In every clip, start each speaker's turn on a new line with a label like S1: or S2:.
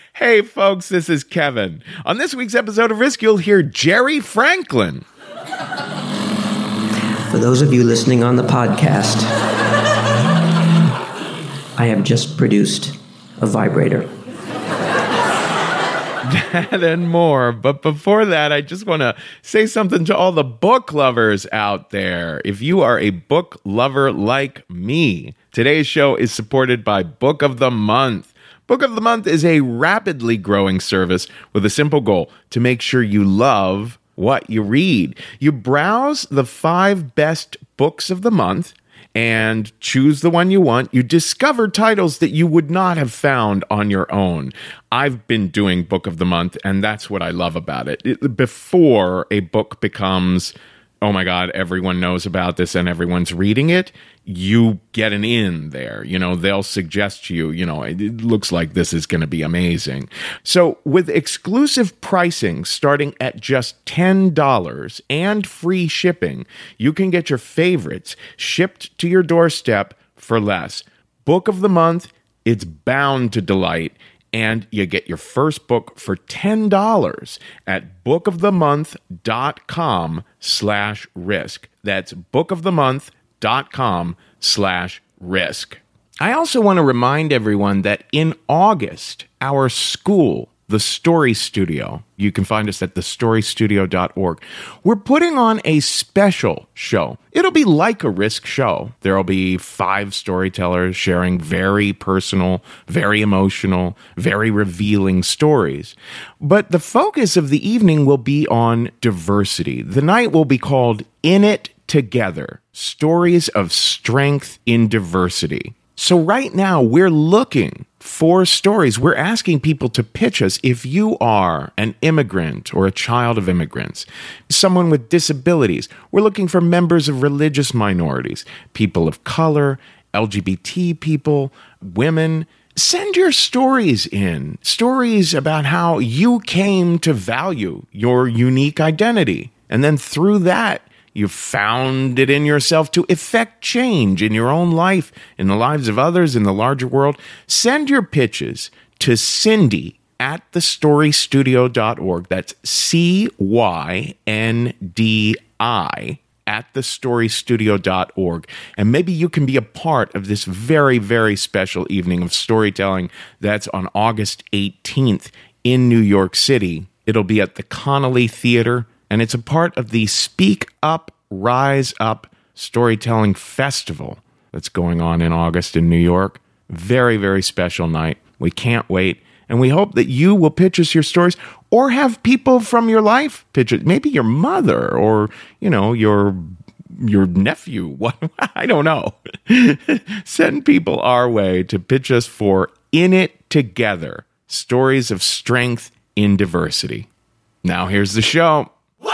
S1: Hey folks, this is Kevin. On this week's episode of Risk, you'll hear Jerry Franklin.
S2: For those of you listening on the podcast, I have just produced a vibrator.
S1: That and more. But before that, I just want to say something to all the book lovers out there. If you are a book lover like me, today's show is supported by Book of the Month. Book of the Month is a rapidly growing service with a simple goal to make sure you love what you read. You browse the 5 best books of the month and choose the one you want. You discover titles that you would not have found on your own. I've been doing Book of the Month, and that's what I love about it. Before a book becomes, oh my God, everyone knows about this and everyone's reading it, you get an in there. You know, they'll suggest to you, it looks like this is going to be amazing. So with exclusive pricing starting at just $10 and free shipping, you can get your favorites shipped to your doorstep for less. Book of the Month, it's bound to delight. And you get your first book for $10 at bookofthemonth.com/risk. That's bookofthemonth.com/risk. I also want to remind everyone that in August, our school, The Story Studio, you can find us at thestorystudio.org. We're putting on a special show. It'll be like a Risk show. There'll be 5 storytellers sharing very personal, very emotional, very revealing stories. But the focus of the evening will be on diversity. The night will be called In It Together, Stories of Strength in Diversity. So right now, we're looking for stories. We're asking people to pitch us if you are an immigrant or a child of immigrants, someone with disabilities. We're looking for members of religious minorities, people of color, LGBT people, women. Send your stories in, stories about how you came to value your unique identity. And then through that, you found it in yourself to effect change in your own life, in the lives of others, in the larger world. Send your pitches to Cindy at thestorystudio.org. That's CYNDI at thestorystudio.org. And maybe you can be a part of this very, very special evening of storytelling that's on August 18th in New York City. It'll be at the Connolly Theater. And it's a part of the Speak Up, Rise Up Storytelling Festival that's going on in August in New York. Very, very special night. We can't wait. And we hope that you will pitch us your stories or have people from your life pitch it. Maybe your mother or, your nephew. What? I don't know. Send people our way to pitch us for In It Together, Stories of Strength in Diversity. Now here's the show.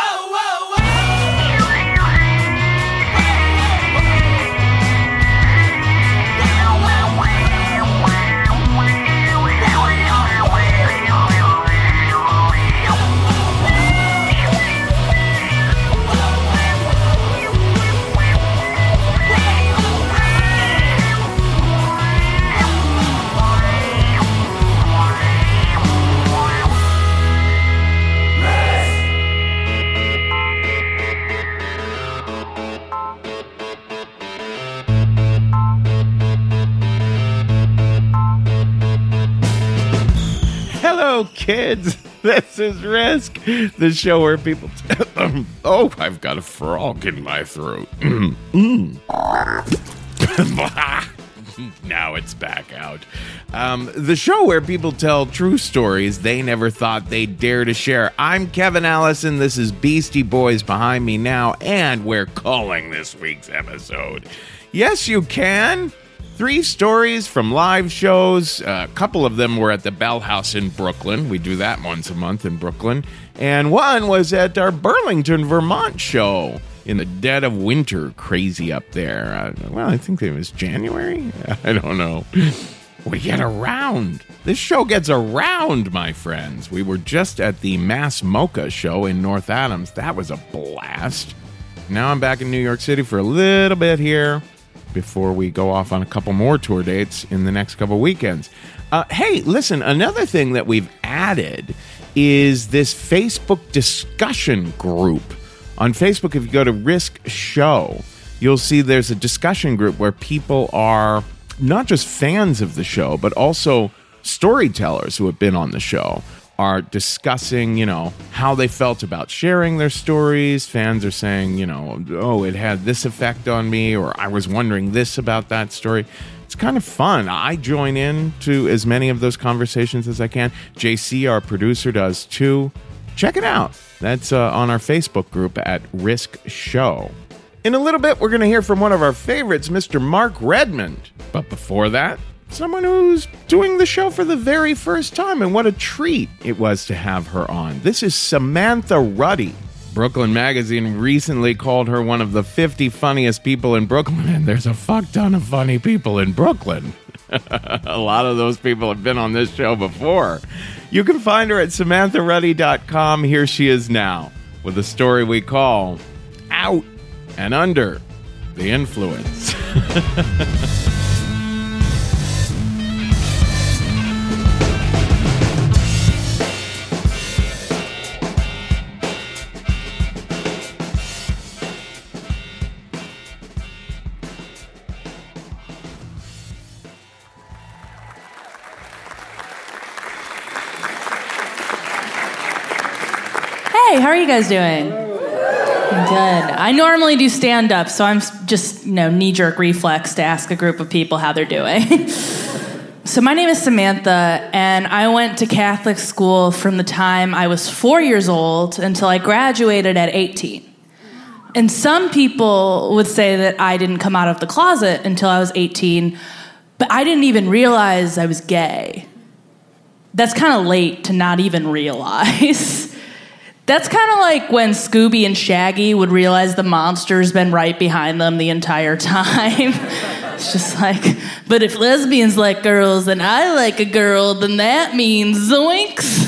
S1: Hello, kids. This is Risk, the show where people... Oh, I've got a frog in my throat. Now it's back out. The show where people tell true stories they never thought they'd dare to share. I'm Kevin Allison. This is Beastie Boys behind me now, and we're calling this week's episode Yes, You Can. 3 stories from live shows. A couple of them were at the Bell House in Brooklyn. We do that once a month in Brooklyn. And one was at our Burlington, Vermont show in the dead of winter. Crazy up there. I think it was January. I don't know. We get around. This show gets around, my friends. We were just at the Mass Mocha show in North Adams. That was a blast. Now I'm back in New York City for a little bit here before we go off on a couple more tour dates in the next couple weekends. Hey, listen, another thing that we've added is this Facebook discussion group. On Facebook, if you go to Risk Show, you'll see there's a discussion group where people are not just fans of the show, but also storytellers who have been on the show are discussing, how they felt about sharing their stories. Fans are saying, oh, it had this effect on me, or I was wondering this about that story. It's kind of fun. I join in to as many of those conversations as I can. JC, our producer, does too. Check it out. That's on our Facebook group at Risk Show. In a little bit, we're going to hear from one of our favorites, Mr. Mark Redmond. But before that, someone who's doing the show for the very first time, and what a treat it was to have her on. This is Samantha Ruddy. Brooklyn Magazine recently called her one of the 50 funniest people in Brooklyn, and there's a fuck ton of funny people in Brooklyn. A lot of those people have been on this show before. You can find her at SamanthaRuddy.com. Here she is now with a story we call Out and Under the Influence.
S3: Hey, how are you guys doing? Good. I normally do stand-up, so I'm just, knee-jerk reflex to ask a group of people how they're doing. So my name is Samantha, and I went to Catholic school from the time I was 4 years old until I graduated at 18. And some people would say that I didn't come out of the closet until I was 18, but I didn't even realize I was gay. That's kind of late to not even realize. That's kind of like when Scooby and Shaggy would realize the monster's been right behind them the entire time. It's just like, but if lesbians like girls and I like a girl, then that means zoinks.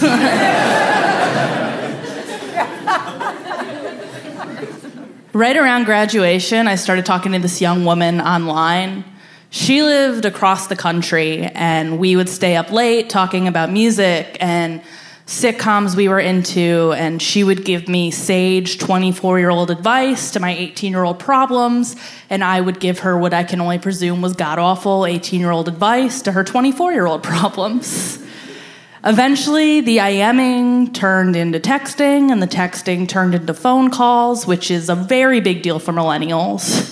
S3: Right around graduation, I started talking to this young woman online. She lived across the country, and we would stay up late talking about music and sitcoms we were into, and she would give me sage 24-year-old advice to my 18-year-old problems, and I would give her what I can only presume was god-awful 18-year-old advice to her 24-year-old problems. Eventually, the IMing turned into texting, and the texting turned into phone calls, which is a very big deal for millennials.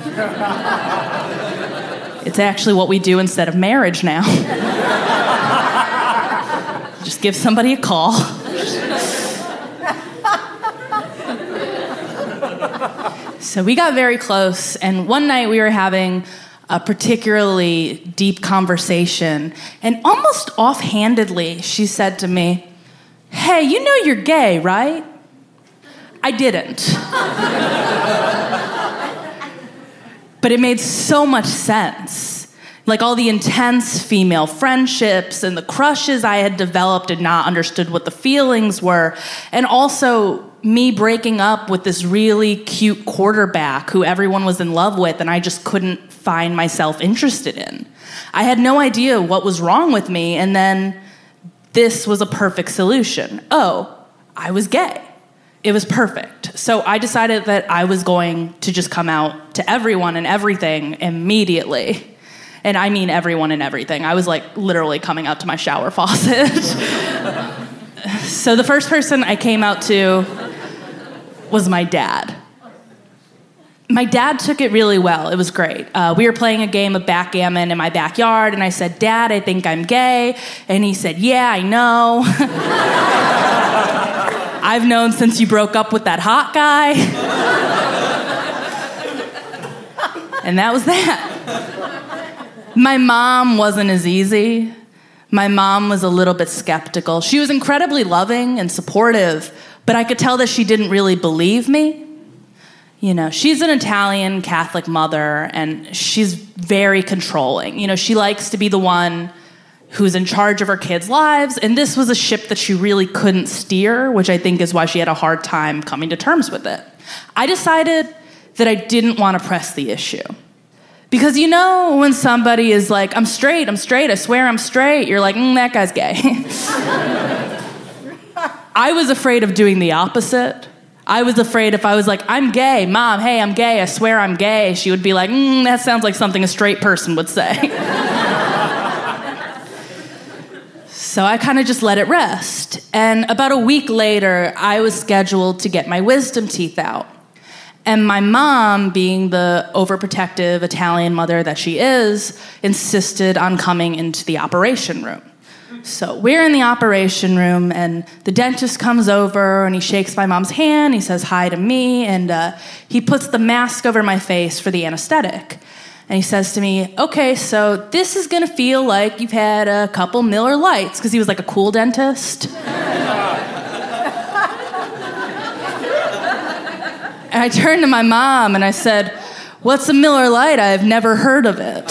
S3: It's actually what we do instead of marriage now. Just give somebody a call. So we got very close, and one night we were having a particularly deep conversation, and almost offhandedly, she said to me, "Hey, you know you're gay, right?" I didn't. But it made so much sense. Like all the intense female friendships and the crushes I had developed and not understood what the feelings were. And also me breaking up with this really cute quarterback who everyone was in love with and I just couldn't find myself interested in. I had no idea what was wrong with me, and then this was a perfect solution. Oh, I was gay. It was perfect. So I decided that I was going to just come out to everyone and everything immediately. And I mean everyone and everything. I was like literally coming out to my shower faucet. So the first person I came out to was my dad. My dad took it really well. It was great. We were playing a game of backgammon in my backyard, and I said, "Dad, I think I'm gay." And he said, "Yeah, I know." "I've known since you broke up with that hot guy." And that was that. My mom wasn't as easy. My mom was a little bit skeptical. She was incredibly loving and supportive, but I could tell that she didn't really believe me. You know, she's an Italian Catholic mother, and she's very controlling. You know, she likes to be the one who's in charge of her kids' lives, and this was a ship that she really couldn't steer, which I think is why she had a hard time coming to terms with it. I decided that I didn't want to press the issue. Because you know when somebody is like, I'm straight, I swear I'm straight, you're like, that guy's gay. I was afraid of doing the opposite. I was afraid if I was like, I'm gay, Mom, hey, I'm gay, I swear I'm gay, she would be like, that sounds like something a straight person would say. So I kind of just let it rest. And about a week later, I was scheduled to get my wisdom teeth out. And my mom, being the overprotective Italian mother that she is, insisted on coming into the operation room. So we're in the operation room, and the dentist comes over, and he shakes my mom's hand, he says hi to me, and he puts the mask over my face for the anesthetic. And he says to me, okay, so this is going to feel like you've had a couple Miller Lights, because he was like a cool dentist. And I turned to my mom and I said, what's a Miller Lite? I've never heard of it.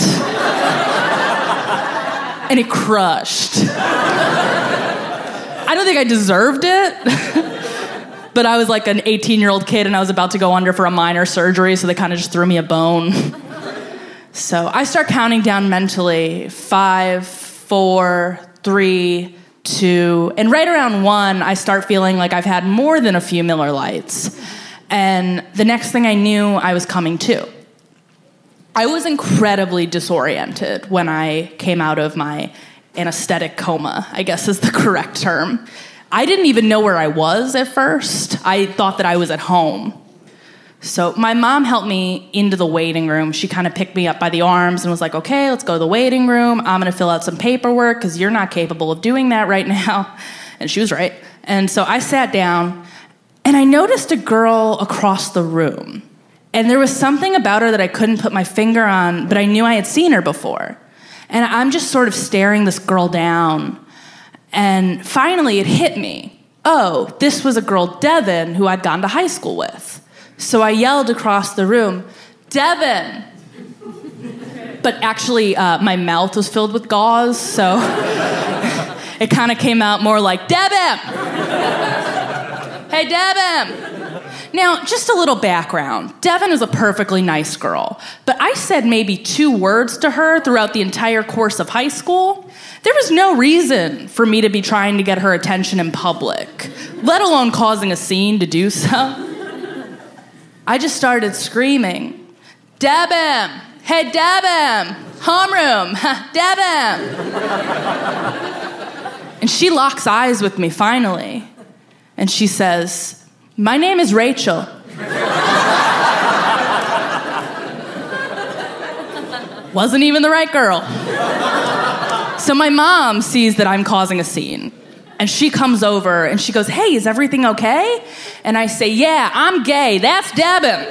S3: And he crushed. I don't think I deserved it, but I was like an 18-year-old kid and I was about to go under for a minor surgery, so they kind of just threw me a bone. So I start counting down mentally, 5, 4, 3, 2, and right around 1, I start feeling like I've had more than a few Miller Lights. And the next thing I knew, I was coming to. I was incredibly disoriented when I came out of my anesthetic coma, I guess is the correct term. I didn't even know where I was at first. I thought that I was at home. So my mom helped me into the waiting room. She kind of picked me up by the arms and was like, okay, let's go to the waiting room. I'm going to fill out some paperwork because you're not capable of doing that right now. And she was right. And so I sat down. And I noticed a girl across the room. And there was something about her that I couldn't put my finger on, but I knew I had seen her before. And I'm just sort of staring this girl down. And finally it hit me. Oh, this was a girl, Devin, who I'd gone to high school with. So I yelled across the room, Devin! But actually, my mouth was filled with gauze, so it kind of came out more like, Devin! Hey, Devin! Now, just a little background. Devin is a perfectly nice girl, but I said maybe 2 words to her throughout the entire course of high school. There was no reason for me to be trying to get her attention in public, let alone causing a scene to do so. I just started screaming, Devin! Hey, Devin! Homeroom! Devin! And she locks eyes with me finally. And she says, my name is Rachel. Wasn't even the right girl. So my mom sees that I'm causing a scene. And she comes over and she goes, hey, is everything okay? And I say, yeah, I'm gay. That's Devin.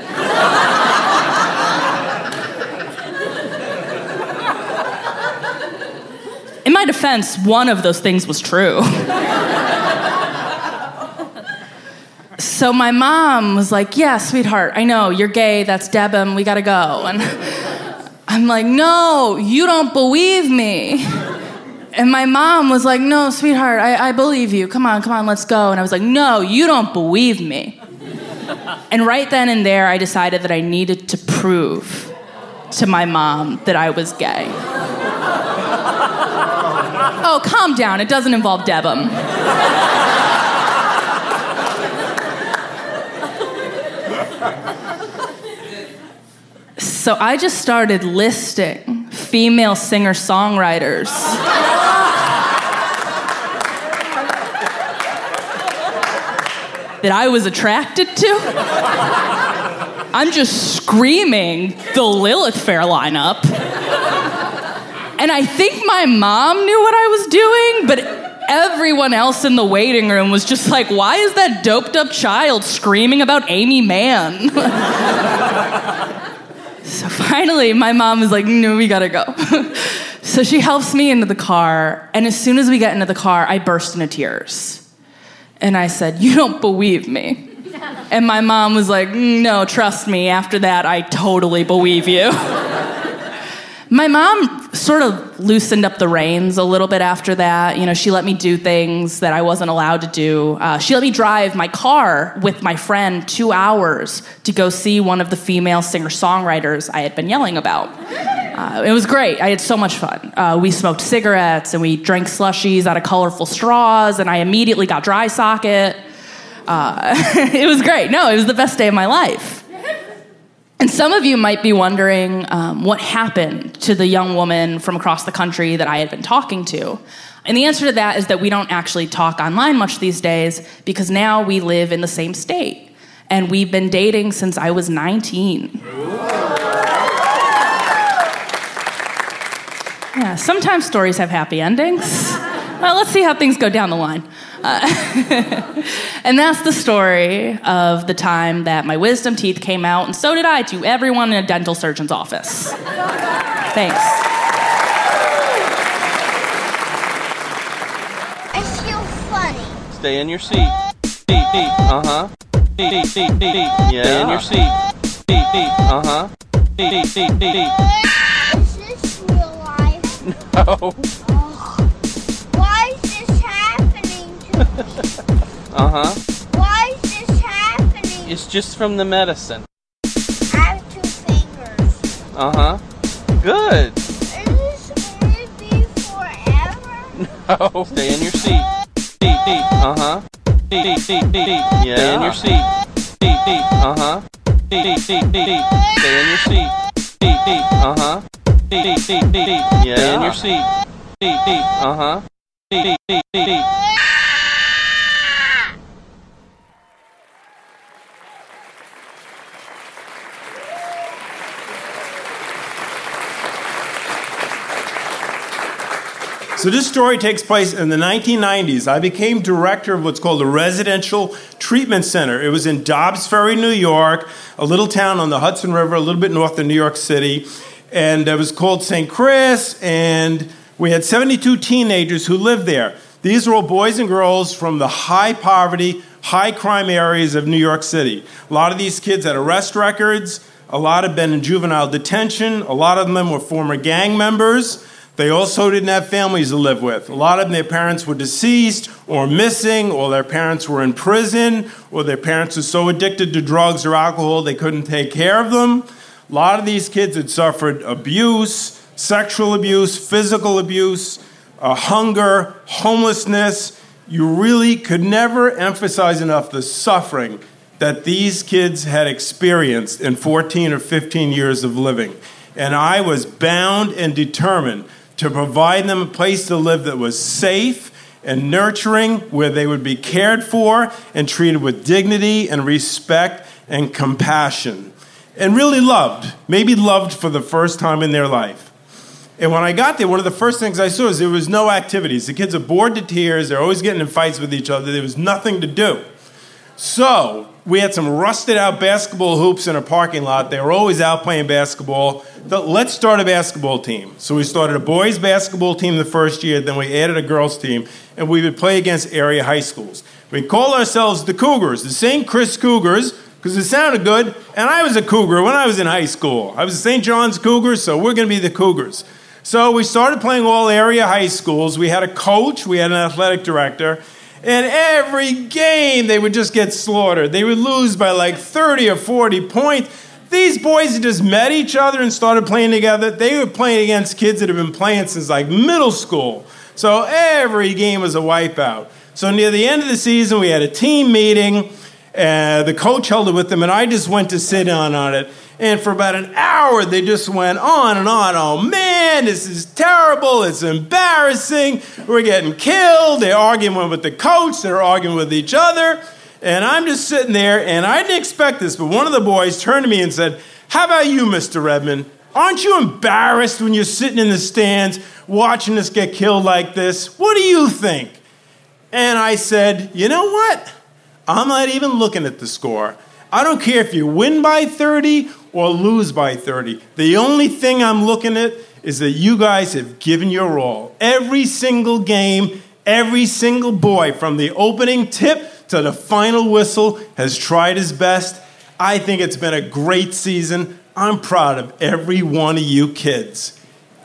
S3: In my defense, one of those things was true. So my mom was like, yeah, sweetheart, I know, you're gay, that's Devin, we gotta go. And I'm like, no, you don't believe me. And my mom was like, no, sweetheart, I believe you. Come on, let's go. And I was like, no, you don't believe me. And right then and there, I decided that I needed to prove to my mom that I was gay. Oh, calm down, it doesn't involve Devin. So I just started listing female singer-songwriters that I was attracted to. I'm just screaming the Lilith Fair lineup. And I think my mom knew what I was doing, but everyone else in the waiting room was just like, why is that doped-up child screaming about Amy Mann? So finally, my mom was like, no, we gotta go. So she helps me into the car, and as soon as we get into the car, I burst into tears. And I said, you don't believe me. And my mom was like, no, trust me, after that, I totally believe you. My mom sort of loosened up the reins a little bit after that. You know, she let me do things that I wasn't allowed to do. She let me drive my car with my friend 2 hours to go see one of the female singer-songwriters I had been yelling about. It was great. I had so much fun. We smoked cigarettes and we drank slushies out of colorful straws, and I immediately got dry socket. It was great. No, it was the best day of my life. And some of you might be wondering what happened to the young woman from across the country that I had been talking to. And the answer to that is that we don't actually talk online much these days because now we live in the same state. And we've been dating since I was 19. Yeah, sometimes stories have happy endings. Well, let's see how things go down the line. And that's the story of the time that my wisdom teeth came out, and so did I to everyone in a dental surgeon's office. Thanks.
S4: I feel funny.
S5: Stay in your seat. Uh-huh. Yeah. Stay in your seat. Uh-huh.
S4: Is this real life?
S5: No.
S4: Why is this happening to me?
S5: Uh-huh.
S4: Why is this happening?
S5: It's just from the medicine.
S4: I have 2 fingers.
S5: Uh-huh. Good.
S4: Is this going to be forever?
S5: No. Stay in your seat. Uh-huh. Yeah. Stay in your seat. Uh-huh. Stay in your seat. Uh-huh. Yeah. Stay in your seat. Uh-huh.
S6: So this story takes place in the 1990s. I became director of what's called a residential treatment center. It was in Dobbs Ferry, New York, a little town on the Hudson River, a little bit north of New York City. And it was called St. Chris, and we had 72 teenagers who lived there. These were all boys and girls from the high poverty, high crime areas of New York City. A lot of these kids had arrest records. A lot had been in juvenile detention. A lot of them were former gang members. They also didn't have families to live with. A lot of them, their parents were deceased or missing, or their parents were in prison, or their parents were so addicted to drugs or alcohol they couldn't take care of them. A lot of these kids had suffered abuse, sexual abuse, physical abuse, hunger, homelessness. You really could never emphasize enough the suffering that these kids had experienced in 14 or 15 years of living. And I was bound and determined to provide them a place to live that was safe and nurturing, where they would be cared for and treated with dignity and respect and compassion. And really loved, maybe loved for the first time in their life. And when I got there, one of the first things I saw is there was no activities. The kids are bored to tears. They're always getting in fights with each other. There was nothing to do. So we had some rusted out basketball hoops in a parking lot. They were always out playing basketball. Let's start a basketball team. So we started a boys basketball team the first year. Then we added a girls team. And we would play against area high schools. We called ourselves the Cougars, the St. Chris Cougars, because it sounded good. And I was a Cougar when I was in high school. I was the St. John's Cougars, so we're going to be the Cougars. So we started playing all area high schools. We had a coach. We had an athletic director. And every game, they would just get slaughtered. They would lose by like 30 or 40 points. These boys had just met each other and started playing together. They were playing against kids that had been playing since like middle school. So every game was a wipeout. So near the end of the season, we had a team meeting. The coach held it with them, and I just went to sit down on it. And for about an hour, they just went on and on. Oh, man, this is terrible. It's embarrassing. We're getting killed. They're arguing with the coach. They're arguing with each other. And I'm just sitting there, and I didn't expect this, but one of the boys turned to me and said, "How about you, Mr. Redmond? Aren't you embarrassed when you're sitting in the stands watching us get killed like this? What do you think?" And I said, "You know what? I'm not even looking at the score. I don't care if you win by 30 or lose by 30. The only thing I'm looking at is that you guys have given your all. Every single game, every single boy, from the opening tip to the final whistle, has tried his best. I think it's been a great season. I'm proud of every one of you kids."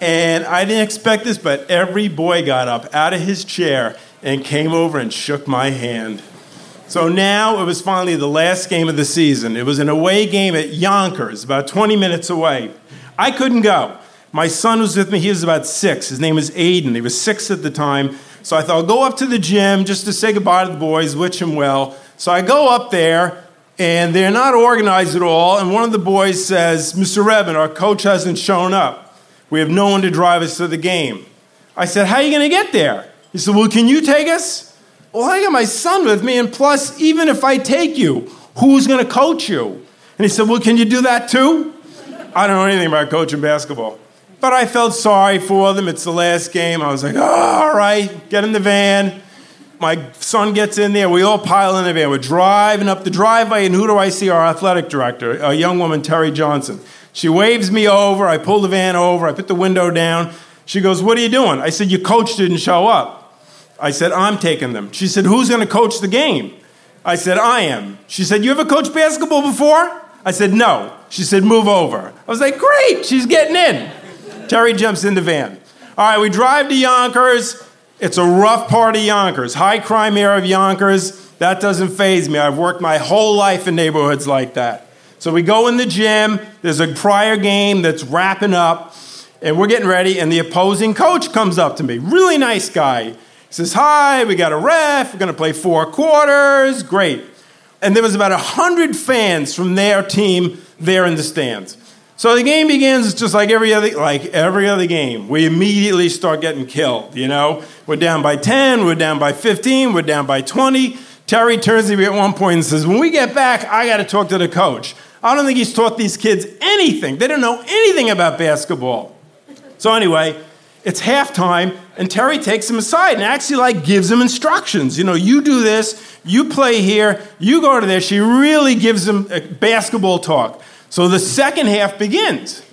S6: And I didn't expect this, but every boy got up out of his chair and came over and shook my hand. So now it was finally the last game of the season. It was an away game at Yonkers, about 20 minutes away. I couldn't go. My son was with me. He was about 6. His name was Aiden. He was 6 at the time. So I thought, I'll go up to the gym just to say goodbye to the boys, wish them well. So I go up there, and they're not organized at all. And one of the boys says, Mr. Redmond, our coach hasn't shown up. We have no one to drive us to the game. I said, how are you going to get there? He said, well, can you take us? Well, I got my son with me, and plus, even if I take you, who's going to coach you? And he said, well, can you do that too? I don't know anything about coaching basketball. But I felt sorry for them. It's the last game. I was like, oh, all right, get in the van. My son gets in there. We all pile in the van. We're driving up the driveway, and who do I see? Our athletic director, a young woman, Terry Johnson. She waves me over. I pull the van over. I put the window down. She goes, what are you doing? I said, your coach didn't show up. I said, I'm taking them. She said, who's going to coach the game? I said, I am. She said, you ever coached basketball before? I said, no. She said, move over. I was like, great, she's getting in. Terry jumps in the van. All right, we drive to Yonkers. It's a rough part of Yonkers, high crime area of Yonkers. That doesn't faze me. I've worked my whole life in neighborhoods like that. So we go in the gym. There's a prior game that's wrapping up, and we're getting ready, and the opposing coach comes up to me. Really nice guy. He says, hi, we got a ref. We're going to play 4 quarters. Great. And there was about 100 fans from their team there in the stands. So the game begins just like every other game. We immediately start getting killed, you know. We're down by 10. We're down by 15. We're down by 20. Terry turns to me at one point and says, when we get back, I got to talk to the coach. I don't think he's taught these kids anything. They don't know anything about basketball. So anyway, it's halftime, and Terry takes him aside and actually gives him instructions. You know, you do this, you play here, you go to there. She really gives him a basketball talk. So the second half begins.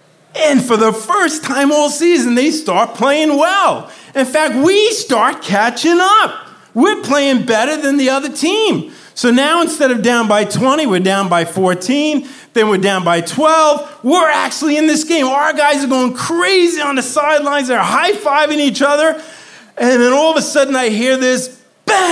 S6: And for the first time all season, they start playing well. In fact, we start catching up. We're playing better than the other team. So now instead of down by 20, we're down by 14. Then we're down by 12. We're actually in this game. Our guys are going crazy on the sidelines. They're high-fiving each other. And then all of a sudden I hear this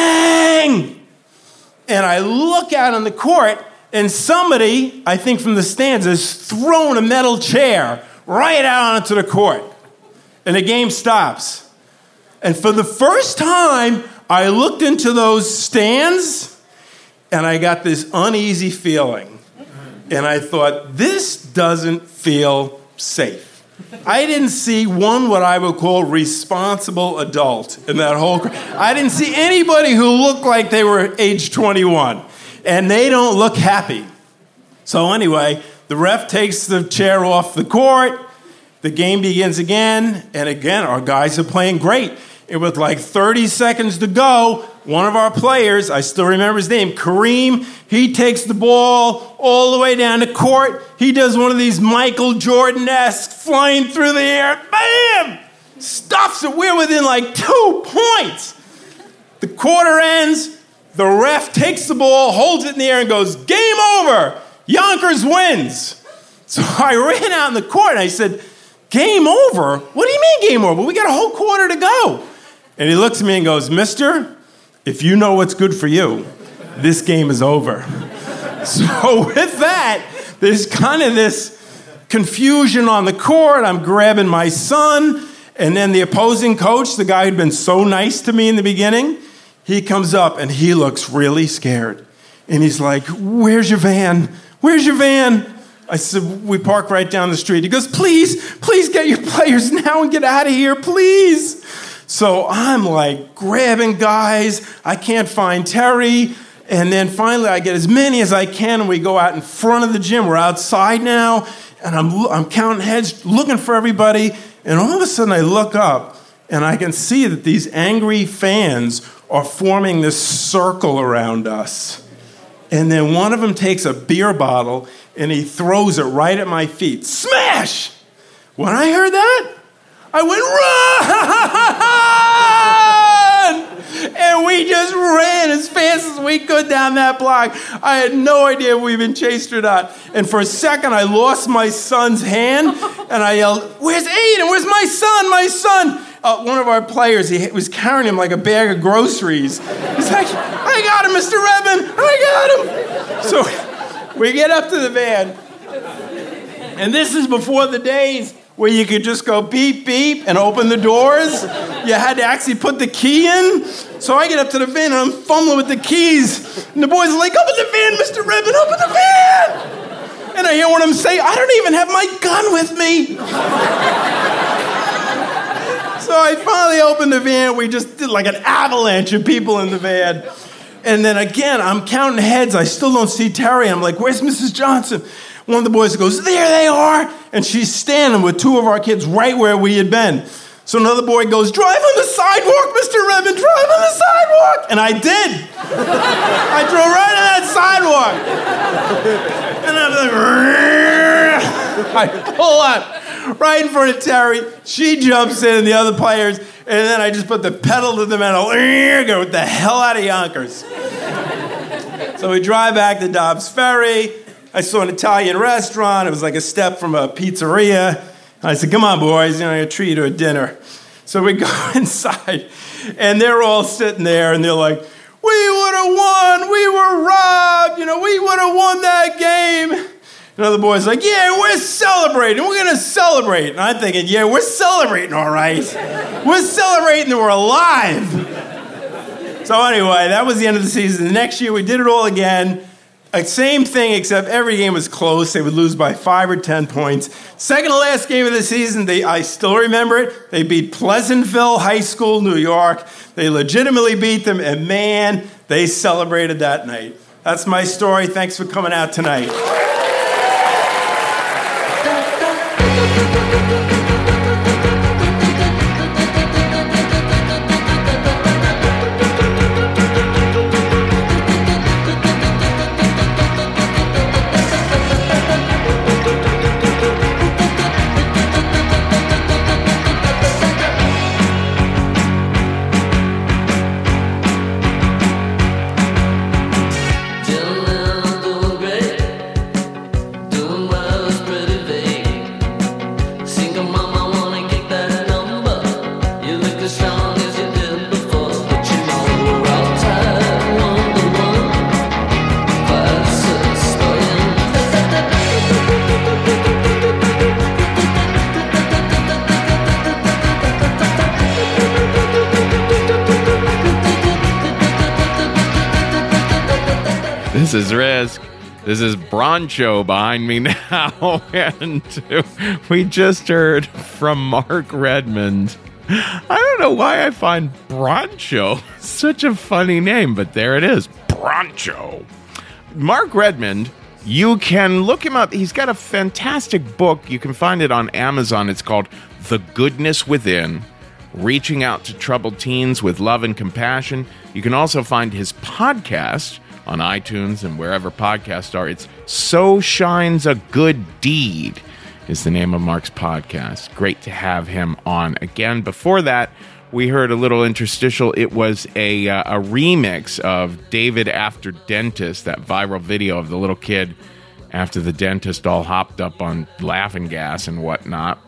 S6: bang. And I look out on the court, and somebody, I think from the stands, has thrown a metal chair right out onto the court. And the game stops. And for the first time, I looked into those stands, and I got this uneasy feeling. And I thought, this doesn't feel safe. I didn't see what I would call responsible adult in that whole crowd. I didn't see anybody who looked like they were age 21. And they don't look happy. So anyway, the ref takes the chair off the court. The game begins again. And again, our guys are playing great. And with 30 seconds to go, one of our players, I still remember his name, Kareem, he takes the ball all the way down the court. He does one of these Michael Jordan-esque flying through the air. Bam! Stuffs it. We're within 2 points. The quarter ends. The ref takes the ball, holds it in the air, and goes, game over. Yonkers wins. So I ran out in the court, and I said, game over? What do you mean game over? We got a whole quarter to go. And he looks at me and goes, mister, if you know what's good for you, this game is over. So with that, there's kind of this confusion on the court. I'm grabbing my son, and then the opposing coach, the guy who'd been so nice to me in the beginning, he comes up, and he looks really scared. And he's like, where's your van? Where's your van? I said, we park right down the street. He goes, please get your players now and get out of here, please. So I'm grabbing guys. I can't find Terry. And then finally I get as many as I can, and we go out in front of the gym. We're outside now, and I'm counting heads, looking for everybody. And all of a sudden I look up, and I can see that these angry fans are forming this circle around us. And then one of them takes a beer bottle, and he throws it right at my feet. Smash! When I heard that, I went, run! And we just ran as fast fast as we could down that block. I had no idea if we'd been chased or not. And for a second, I lost my son's hand, and I yelled, "Where's Aiden? Where's my son? My son?" One of our players, he was carrying him like a bag of groceries. He's like, "I got him, Mr. Redmond. I got him." So we get up to the van, and this is before the days where you could just go beep, beep, and open the doors. You had to actually put the key in. So I get up to the van, and I'm fumbling with the keys. And the boys are like, "Open the van, Mr. Redmond, open the van!" And I hear one of them say, "I don't even have my gun with me." So I finally opened the van. We just did like an avalanche of people in the van. And then again, I'm counting heads. I still don't see Terry. I'm like, "Where's Mrs. Johnson?" One of the boys goes, "There they are." And she's standing with two of our kids right where we had been. So another boy goes, "Drive on the sidewalk, Mr. Redmond, drive on the sidewalk." And I did. I drove right on that sidewalk. And I'm like, I pull up right in front of Terry. She jumps in, and the other players, and then I just put the pedal to the metal, go with the hell out of Yonkers. So we drive back to Dobbs Ferry. I saw an Italian restaurant. It was like a step from a pizzeria. I said, "Come on, boys, I'm going to treat you to a dinner." So we go inside, and they're all sitting there, and they're like, "We would have won. We were robbed. We would have won that game." Another boy's like, "Yeah, we're celebrating. We're going to celebrate." And I'm thinking, yeah, we're celebrating, all right. We're celebrating that we're alive. So anyway, that was the end of the season. The next year, we did it all again. Same thing, except every game was close. They would lose by 5 or 10 points. Second to last game of the season, I still remember it. They beat Pleasantville High School, New York. They legitimately beat them, and man, they celebrated that night. That's my story. Thanks for coming out tonight.
S1: This is Risk. This is Broncho behind me now. And we just heard from Mark Redmond. I don't know why I find Broncho such a funny name, but there it is. Broncho. Mark Redmond, you can look him up. He's got a fantastic book. You can find it on Amazon. It's called The Goodness Within, Reaching Out to Troubled Teens with Love and Compassion. You can also find his podcast on iTunes and wherever podcasts are. It's So Shines a Good Deed is the name of Mark's podcast. Great to have him on again. Before that, we heard a little interstitial. It was a remix of David After Dentist, that viral video of the little kid after the dentist all hopped up on laughing gas and whatnot.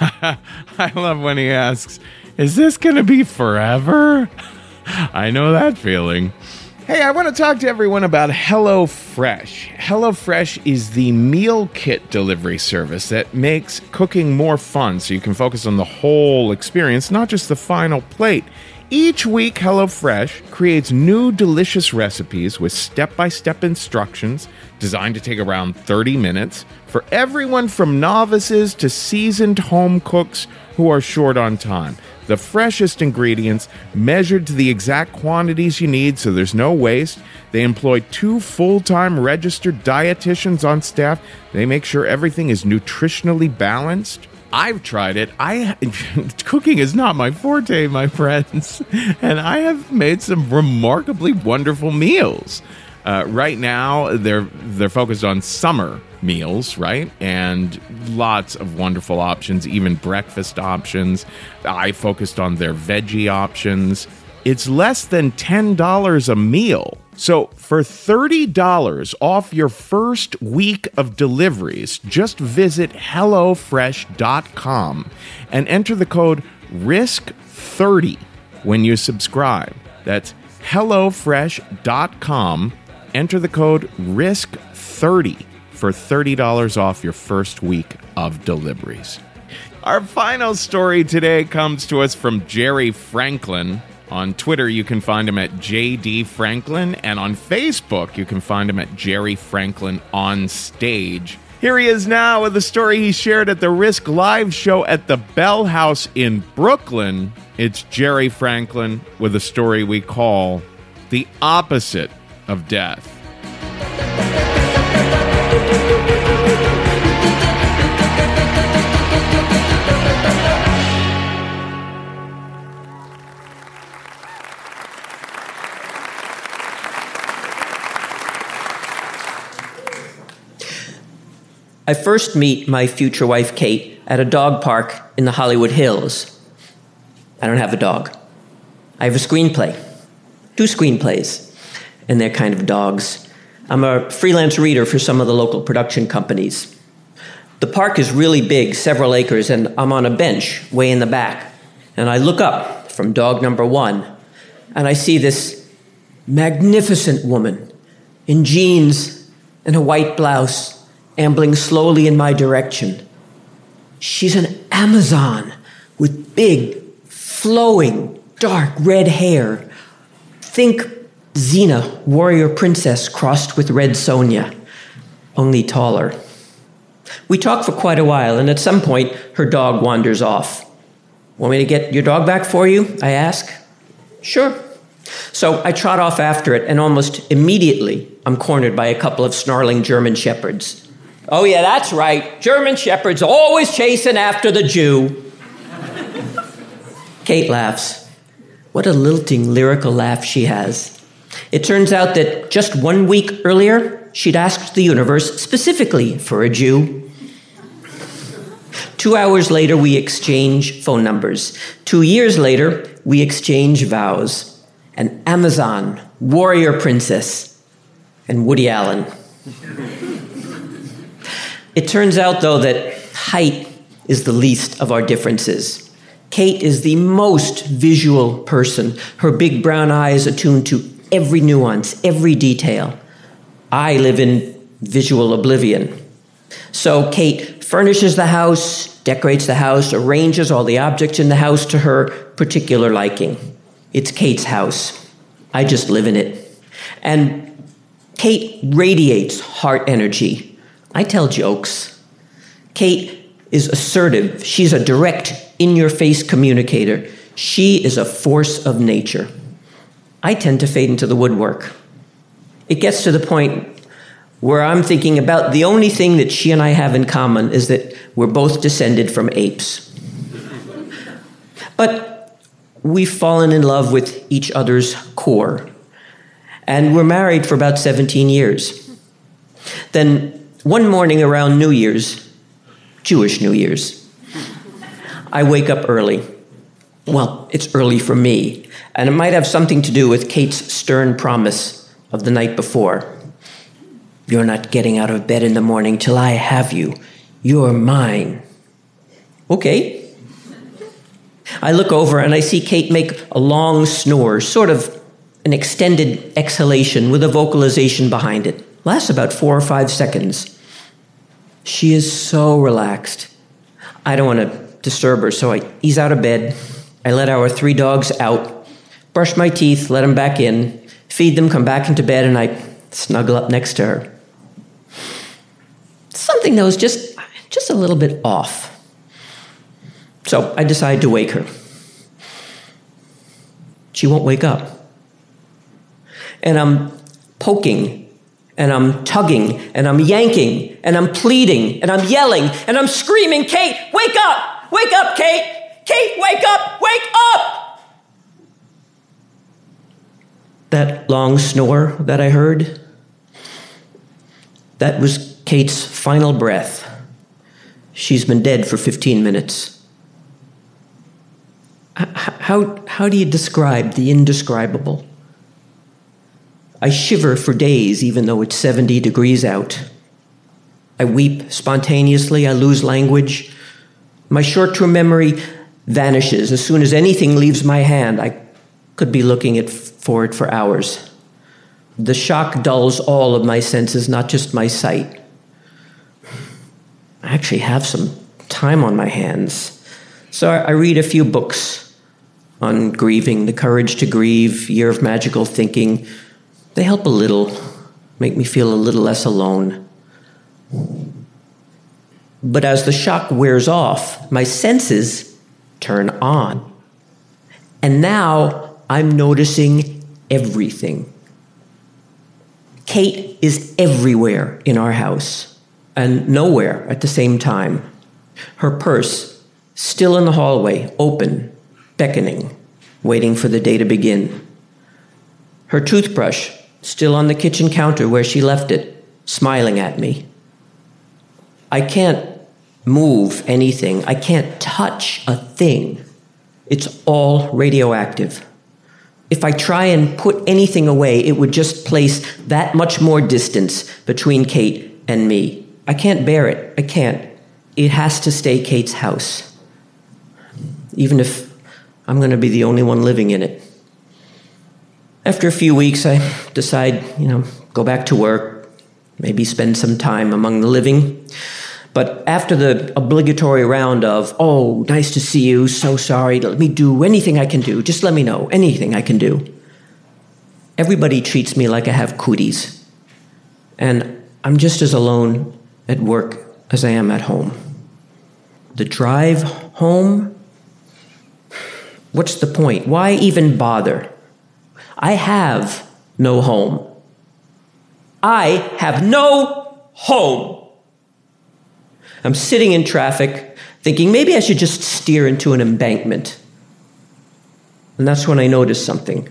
S1: I love when he asks, "Is this going to be forever?" I know that feeling. Hey, I want to talk to everyone about HelloFresh. HelloFresh is the meal kit delivery service that makes cooking more fun so you can focus on the whole experience, not just the final plate. Each week, HelloFresh creates new delicious recipes with step-by-step instructions designed to take around 30 minutes for everyone from novices to seasoned home cooks who are short on time. The freshest ingredients measured to the exact quantities you need so there's no waste. They employ 2 full-time registered dietitians on staff. They make sure everything is nutritionally balanced. I've tried it. Cooking is not my forte, my friends, and I have made some remarkably wonderful meals. Right now, they're focused on summer meals, right? And lots of wonderful options, even breakfast options. I focused on their veggie options. It's less than $10 a meal So for $30 off your first week of deliveries, just visit HelloFresh.com and enter the code RISK30 when you subscribe. That's HelloFresh.com. Enter the code RISK30 for $30 off your first week of deliveries. Our final story today comes to us from Jerry Franklin. On Twitter, you can find him at JD Franklin, and on Facebook, you can find him at Jerry Franklin On Stage. Here he is now with the story he shared at the Risk Live show at the Bell House in Brooklyn. It's Jerry Franklin with a story we call The Opposite of Death.
S2: I first meet my future wife, Kate, at a dog park in the Hollywood Hills. I don't have a dog. I have a screenplay. 2 screenplays. And they're kind of dogs. I'm a freelance reader for some of the local production companies. The park is really big, several acres, and I'm on a bench way in the back. And I look up from dog number 1, and I see this magnificent woman in jeans and a white blouse, ambling slowly in my direction. She's an Amazon with big, flowing, dark red hair. Think Xena, warrior princess crossed with Red Sonja, only taller. We talk for quite a while, and at some point, her dog wanders off. Want me to get your dog back for you? I ask. Sure. So I trot off after it, and almost immediately, I'm cornered by a couple of snarling German shepherds. Oh, yeah, that's right. German shepherds always chasing after the Jew. Kate laughs. What a lilting lyrical laugh she has. It turns out that just 1 week earlier, she'd asked the universe specifically for a Jew. 2 hours later, we exchange phone numbers. 2 years later, we exchange vows. An Amazon, warrior princess, and Woody Allen. It turns out, though, that height is the least of our differences. Kate is the most visual person. Her big brown eyes attuned to every nuance, every detail. I live in visual oblivion. So Kate furnishes the house, decorates the house, arranges all the objects in the house to her particular liking. It's Kate's house. I just live in it. And Kate radiates heart energy. I tell jokes. Kate is assertive. She's a direct, in-your-face communicator. She is a force of nature. I tend to fade into the woodwork. It gets to the point where I'm thinking about the only thing that she and I have in common is that we're both descended from apes. But we've fallen in love with each other's core. And we're married for about 17 years. Then one morning around New Year's, Jewish New Year's, I wake up early. Well, it's early for me, and it might have something to do with Kate's stern promise of the night before. You're not getting out of bed in the morning till I have you. You're mine. Okay. I look over and I see Kate make a long snore, sort of an extended exhalation with a vocalization behind it. Lasts about 4 or 5 seconds. She is so relaxed. I don't want to disturb her, so I ease out of bed. I let our 3 dogs out, brush my teeth, let them back in, feed them, come back into bed, and I snuggle up next to her. Something that was just a little bit off. So I decide to wake her. She won't wake up. And I'm poking, and I'm tugging, and I'm yanking, and I'm pleading, and I'm yelling, and I'm screaming, Kate, wake up! Wake up, Kate! Kate, wake up! Wake up! That long snore that I heard, that was Kate's final breath. She's been dead for 15 minutes. How do you describe the indescribable? I shiver for days, even though it's 70 degrees out. I weep spontaneously. I lose language. My short-term memory vanishes. As soon as anything leaves my hand, I could be looking for it for hours. The shock dulls all of my senses, not just my sight. I actually have some time on my hands. So I read a few books on grieving, The Courage to Grieve, Year of Magical Thinking. They help a little, make me feel a little less alone. But as the shock wears off, my senses turn on. And now I'm noticing everything. Kate is everywhere in our house and nowhere at the same time. Her purse, still in the hallway, open, beckoning, waiting for the day to begin. Her toothbrush, still on the kitchen counter where she left it, smiling at me. I can't move anything. I can't touch a thing. It's all radioactive. If I try and put anything away, it would just place that much more distance between Kate and me. I can't bear it. I can't. It has to stay Kate's house, even if I'm going to be the only one living in it. After a few weeks, I decide, go back to work, maybe spend some time among the living. But after the obligatory round of, oh, nice to see you, so sorry, let me do anything I can do, just let me know, anything I can do. Everybody treats me like I have cooties. And I'm just as alone at work as I am at home. The drive home? What's the point? Why even bother? I have no home. I have no home. I'm sitting in traffic, thinking maybe I should just steer into an embankment. And that's when I notice something.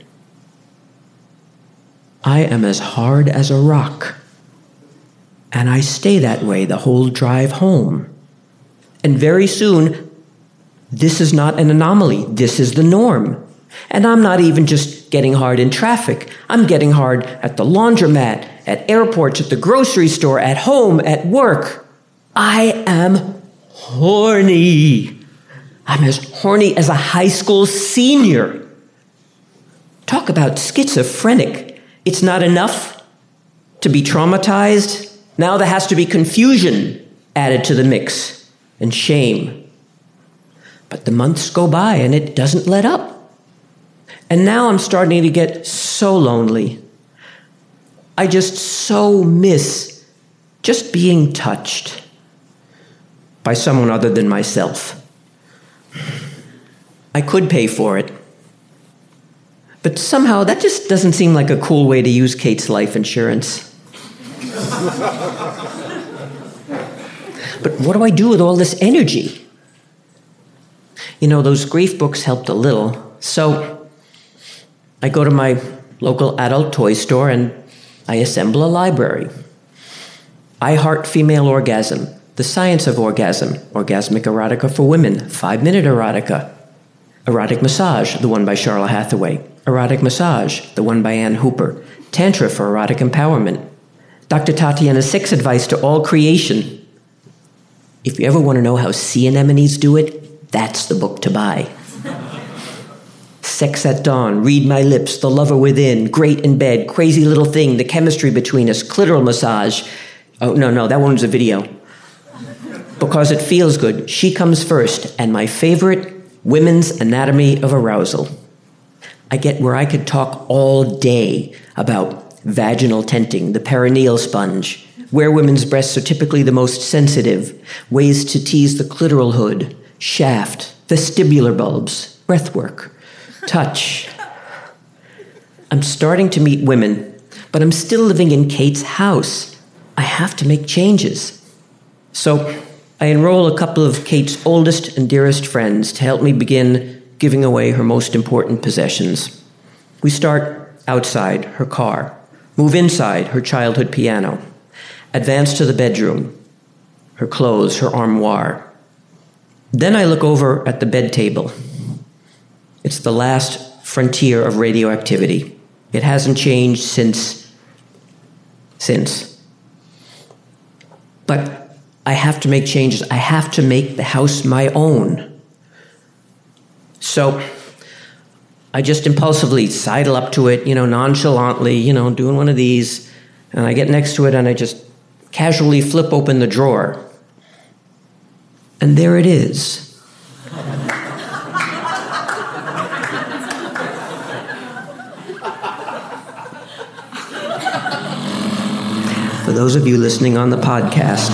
S2: I am as hard as a rock. And I stay that way the whole drive home. And very soon, this is not an anomaly. This is the norm. And I'm not even just getting hard in traffic. I'm getting hard at the laundromat, at airports, at the grocery store, at home, at work. I am horny. I'm as horny as a high school senior. Talk about schizophrenic. It's not enough to be traumatized. Now there has to be confusion added to the mix and shame. But the months go by and it doesn't let up. And now I'm starting to get so lonely. I just so miss just being touched by someone other than myself. I could pay for it. But somehow that just doesn't seem like a cool way to use Kate's life insurance. But what do I do with all this energy? Those grief books helped a little. So I go to my local adult toy store and I assemble a library. I Heart Female Orgasm, The Science of Orgasm, Orgasmic Erotica for Women, 5-Minute Erotica, Erotic Massage, the one by Charlotte Hathaway, Erotic Massage, the one by Ann Hooper, Tantra for Erotic Empowerment, Dr. Tatiana's Sex Advice to All Creation. If you ever want to know how sea anemones do it, that's the book to buy. Sex at Dawn, Read My Lips, The Lover Within, Great in Bed, Crazy Little Thing, The Chemistry Between Us, Clitoral Massage. Oh, no, that one's a video. Because it feels good. She Comes First, and my favorite, Women's Anatomy of Arousal. I get where I could talk all day about vaginal tenting, the perineal sponge, where women's breasts are typically the most sensitive, ways to tease the clitoral hood, shaft, vestibular bulbs, breathwork, touch. I'm starting to meet women, but I'm still living in Kate's house. I have to make changes. So I enroll a couple of Kate's oldest and dearest friends to help me begin giving away her most important possessions. We start outside, her car, move inside, her childhood piano, advance to the bedroom, her clothes, her armoire. Then I look over at the bed table. It's the last frontier of radioactivity. It hasn't changed since. But I have to make changes. I have to make the house my own. So I just impulsively sidle up to it, nonchalantly, doing one of these. And I get next to it and I just casually flip open the drawer. And there it is. For those of you listening on the podcast,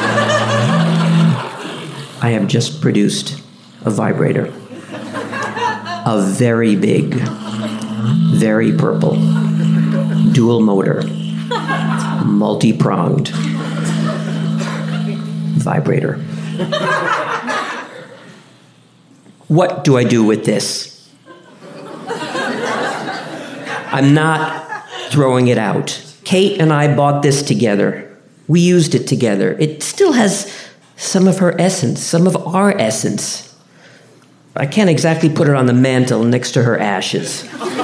S2: I have just produced a vibrator. A very big, very purple, dual motor, multi-pronged vibrator. What do I do with this? I'm not throwing it out. Kate and I bought this together. We used it together. It still has some of her essence, some of our essence. I can't exactly put it on the mantle next to her ashes.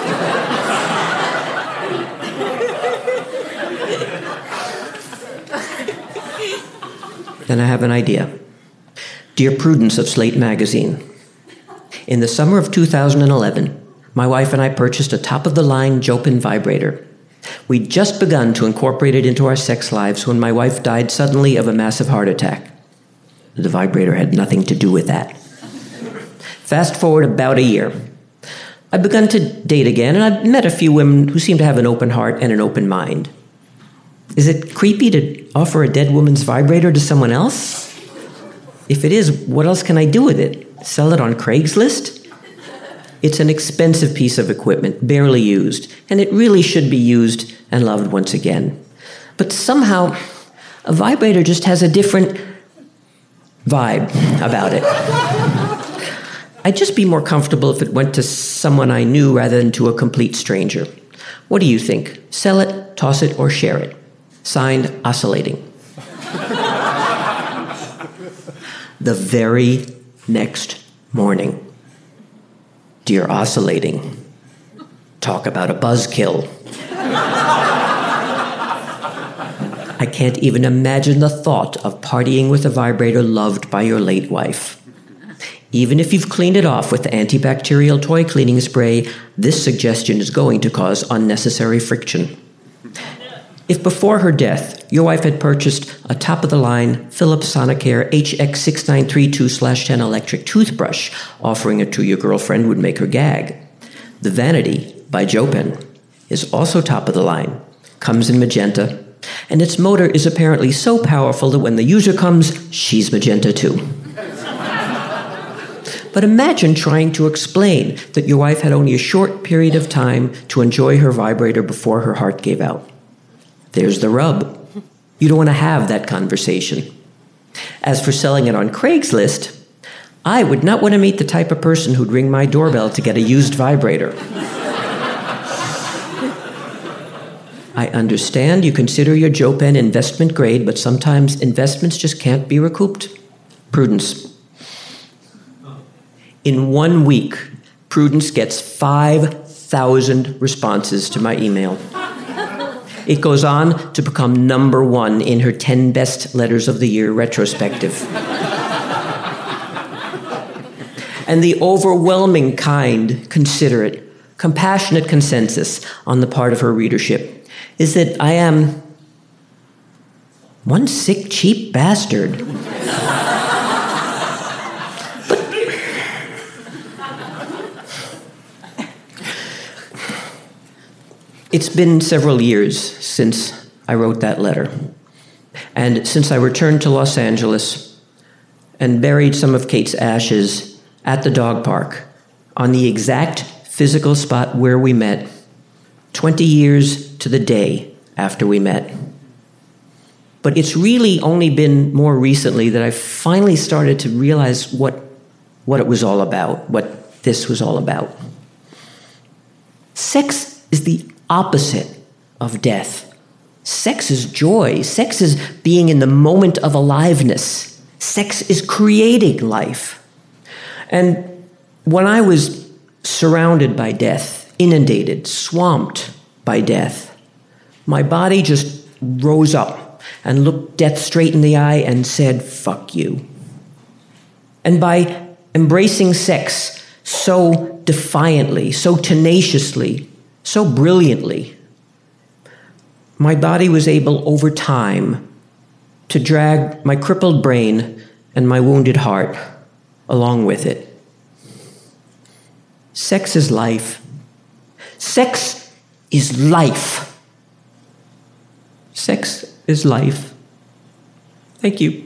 S2: Then I have an idea. Dear Prudence of Slate Magazine, in the summer of 2011, my wife and I purchased a top-of-the-line Jopin vibrator. We'd just begun to incorporate it into our sex lives when my wife died suddenly of a massive heart attack. The vibrator had nothing to do with that. Fast forward about a year. I've begun to date again, and I've met a few women who seem to have an open heart and an open mind. Is it creepy to offer a dead woman's vibrator to someone else? If it is, what else can I do with it? Sell it on Craigslist? It's an expensive piece of equipment, barely used, and it really should be used and loved once again. But somehow, a vibrator just has a different vibe about it. I'd just be more comfortable if it went to someone I knew rather than to a complete stranger. What do you think? Sell it, toss it, or share it? Signed, Oscillating. The very next morning. Dear Oscillating, talk about a buzzkill. I can't even imagine the thought of partying with a vibrator loved by your late wife. Even if you've cleaned it off with the antibacterial toy cleaning spray, this suggestion is going to cause unnecessary friction. If before her death, your wife had purchased a top-of-the-line Philips Sonicare HX6932/10 electric toothbrush, offering it to your girlfriend would make her gag. The Vanity by Jopin is also top-of-the-line, comes in magenta, and its motor is apparently so powerful that when the user comes, she's magenta too. But imagine trying to explain that your wife had only a short period of time to enjoy her vibrator before her heart gave out. There's the rub. You don't want to have that conversation. As for selling it on Craigslist, I would not want to meet the type of person who'd ring my doorbell to get a used vibrator. I understand you consider your Jopin investment grade, but sometimes investments just can't be recouped. Prudence. In 1 week, Prudence gets 5,000 responses to my email. It goes on to become number 1 in her 10 best letters of the year retrospective. And the overwhelming kind, considerate, compassionate consensus on the part of her readership is that I am one sick, cheap bastard. It's been several years since I wrote that letter. And since I returned to Los Angeles and buried some of Kate's ashes at the dog park on the exact physical spot where we met, 20 years to the day after we met. But it's really only been more recently that I finally started to realize what it was all about, what this was all about. Sex is the opposite of death. Sex is joy. Sex is being in the moment of aliveness. Sex is creating life. And when I was surrounded by death, inundated, swamped by death. My body just rose up and looked death straight in the eye and said, "Fuck you." And by embracing sex so defiantly, so tenaciously, so brilliantly, my body was able over time to drag my crippled brain and my wounded heart along with it. Sex is life. Sex is life. Sex is life. Thank you.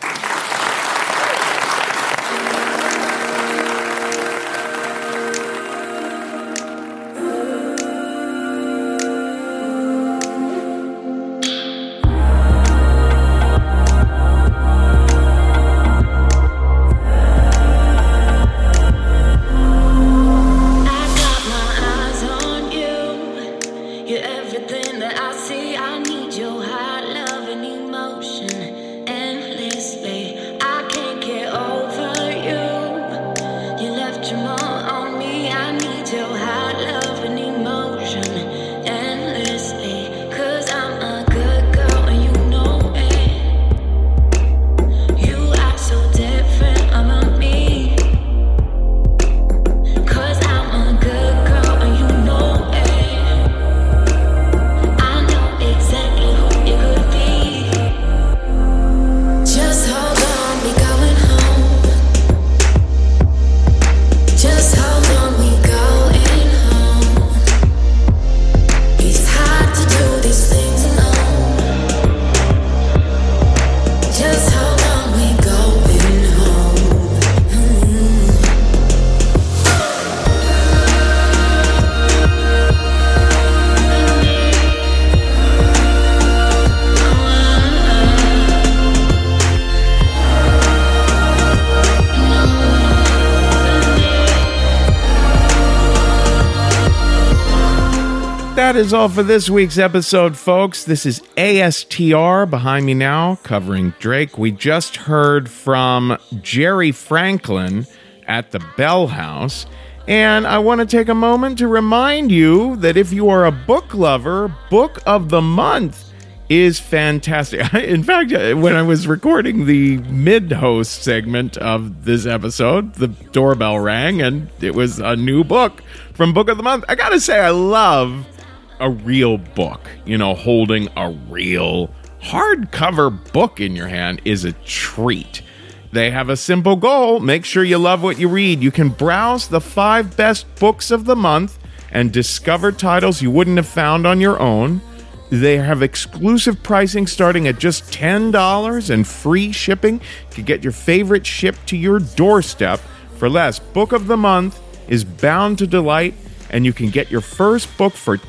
S1: That is all for this week's episode, folks. This is ASTR behind me now, covering Drake. We just heard from Jerry Franklin at the Bell House. And I want to take a moment to remind you that if you are a book lover, Book of the Month is fantastic. In fact, when I was recording the mid-host segment of this episode, the doorbell rang and it was a new book from Book of the Month. I gotta say, I love a real book. You know, holding a real hardcover book in your hand is a treat. They have a simple goal. Make sure you love what you read. You can browse the 5 best books of the month and discover titles you wouldn't have found on your own. They have exclusive pricing starting at just $10 and free shipping. You can get your favorite shipped to your doorstep for less. Book of the Month is bound to delight, and you can get your first book for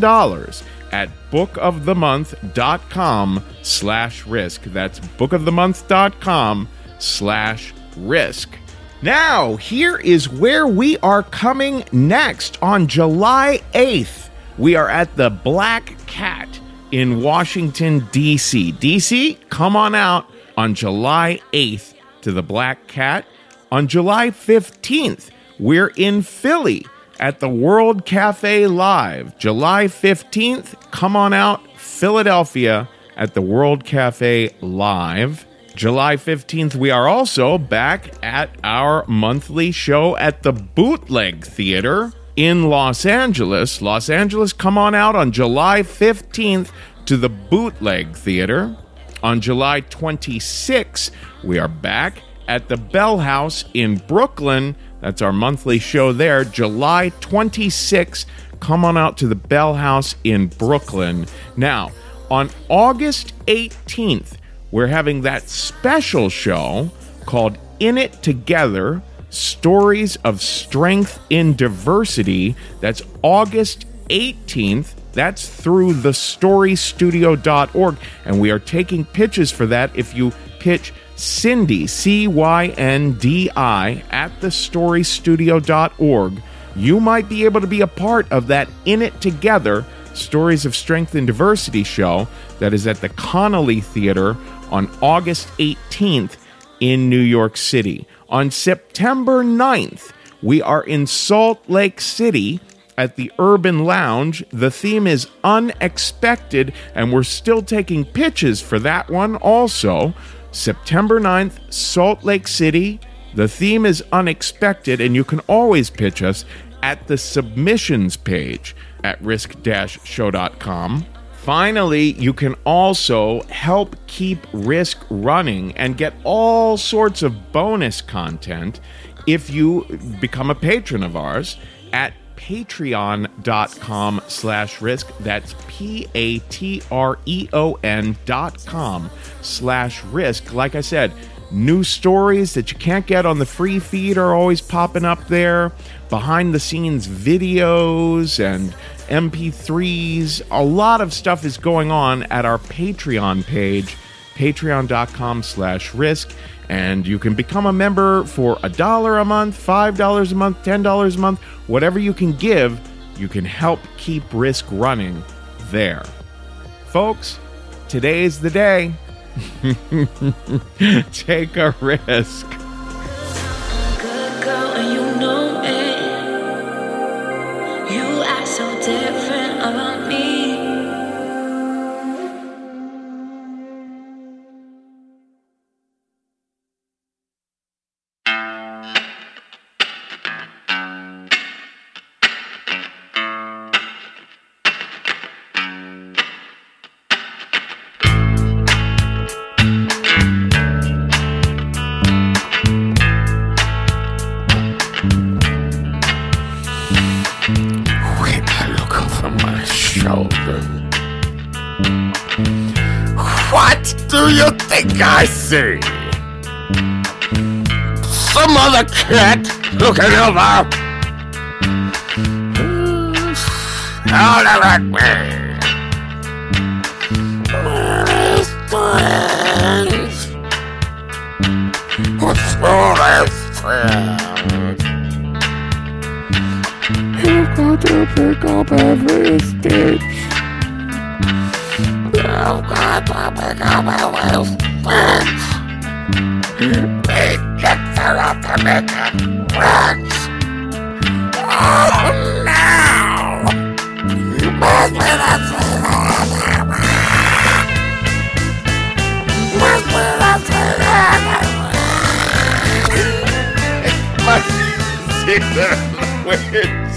S1: $10 at bookofthemonth.com/risk. That's bookofthemonth.com/risk. Now, here is where we are coming next. On July 8th, we are at the Black Cat in Washington, D.C. D.C., come on out on July 8th to the Black Cat. On July 15th, we're in Philly at the World Cafe Live. July 15th, come on out, Philadelphia at the World Cafe Live. July 15th, we are also back at our monthly show at the Bootleg Theater in Los Angeles. Los Angeles, come on out on July 15th to the Bootleg Theater. On July 26th, we are back at the Bell House in Brooklyn. That's our monthly show there. July 26th, come on out to the Bell House in Brooklyn. Now, on August 18th, we're having that special show called In It Together, Stories of Strength in Diversity. That's August 18th. That's through thestorystudio.org. And we are taking pitches for that. If you pitch Cyndi, Cyndi, at thestorystudio.org, you might be able to be a part of that In It Together, Stories of Strength and Diversity show that is at the Connolly Theater on August 18th in New York City. On September 9th, we are in Salt Lake City at the Urban Lounge. The theme is Unexpected, and we're still taking pitches for that one also. September 9th, Salt Lake City. The theme is Unexpected, and you can always pitch us at the submissions page at risk-show.com. Finally, you can also help keep Risk running and get all sorts of bonus content if you become a patron of ours at patreon.com/risk. That's patreon.com/risk. Like I said, new stories that you can't get on the free feed are always popping up there. Behind the scenes videos and MP3s. A lot of stuff is going on at our Patreon page, patreon.com/risk. And you can become a member for $1 a month, $5 a month, $10 a month. Whatever you can give, you can help keep Risk running there. Folks, today's the day. Take a risk.
S7: Good girl, and you know it. You act so different about me.
S8: What do you think I see? Some other kid looking over. Holler at me. What's all this things? You've got to pick up every stitch. You've got to pick up every stitch. Big chicks are up to make it rich. Oh no! You must be the sweetest. Must be the sweetest. It must be the sweetest.